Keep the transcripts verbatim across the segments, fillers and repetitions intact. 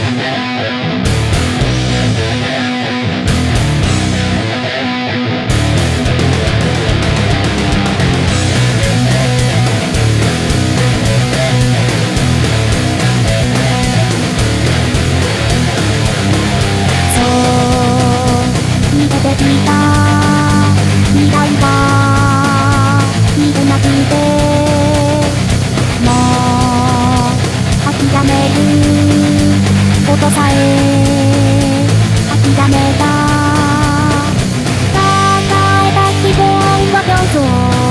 ことさえ諦めた抱えた希望はどうぞ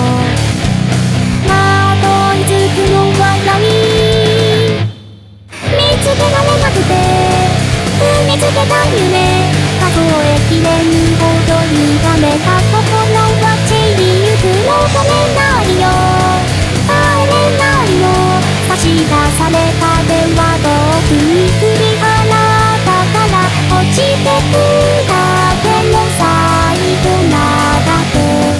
まといつくの笑い見つけられなくて踏みつけた夢数えきれぬほど歪めた心は散りゆく求めないよ帰れないの差し出された電話遠くに振り払ったから落ちてくだけの最後なだけ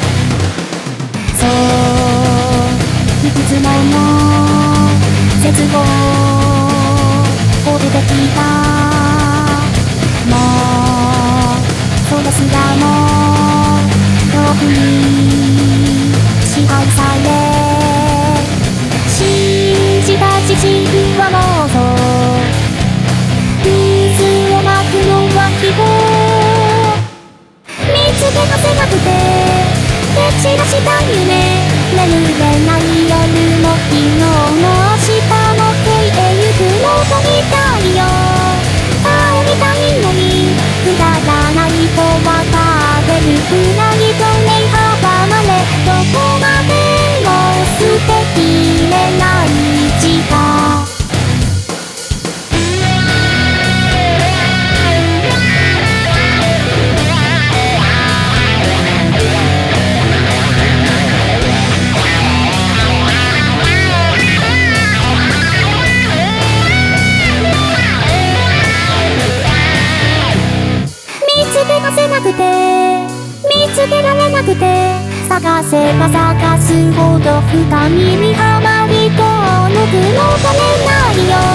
そういくつもの絶望を出てきたもうそれすらも遠くに支配され信じた自信はもうそう水をまくのは希望見つけ出せなくて蹴散らした夢眠れない夜も昨日の明日も消えゆくのとみたいよ帰りたいのにくだらないとわかってるくらいと目阻まれどこまでも捨てきれない時間見つけ出せなくて見つけられなくて探せば探すほど深みにはまり遠のくのためないよ